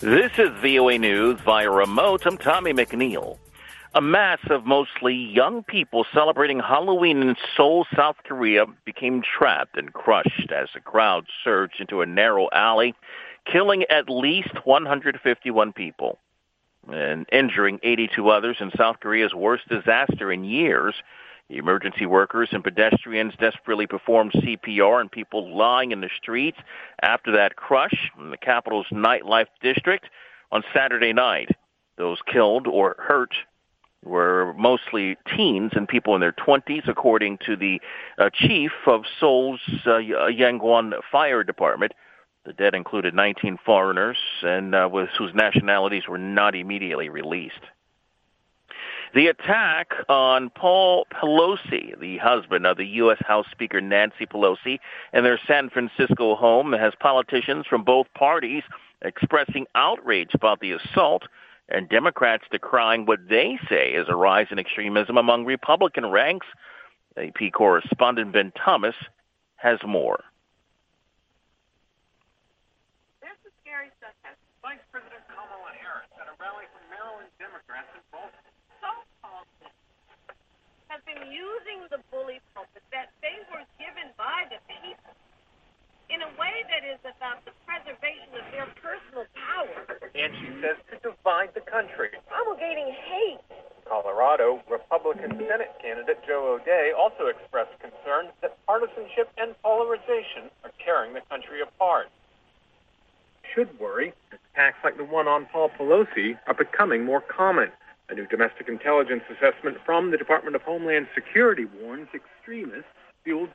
This is VOA News via remote. I'm Tommy McNeil. A mass of mostly young people celebrating Halloween in Seoul, South Korea, became trapped and crushed as the crowd surged into a narrow alley, killing at least 151 people and injuring 82 others in South Korea's worst disaster in years. The emergency workers and pedestrians desperately performed CPR on people lying in the streets after that crush in the capital's nightlife district on Saturday night. Those killed or hurt were mostly teens and people in their 20s, according to the chief of Seoul's Yangon Fire Department. The dead included 19 foreigners and whose nationalities were not immediately released. The attack on Paul Pelosi, the husband of the U.S. House Speaker Nancy Pelosi, and their San Francisco home has politicians from both parties expressing outrage about the assault and Democrats decrying what they say is a rise in extremism among Republican ranks. AP correspondent Ben Thomas has more. There's some scary stuff happening. Vice President Kamala Harris at a rally for Maryland Democrats in Baltimore. Have been using the bully pulpit that they were given by the people in a way that is about the preservation of their personal power. And she says to divide the country, promulgating hate. Colorado Republican Senate candidate Joe O'Dea also expressed concern that partisanship and polarization are tearing the country apart. Should worry, attacks like the one on Paul Pelosi are becoming more common. A new domestic intelligence assessment from the Department of Homeland Security warns extremists fueled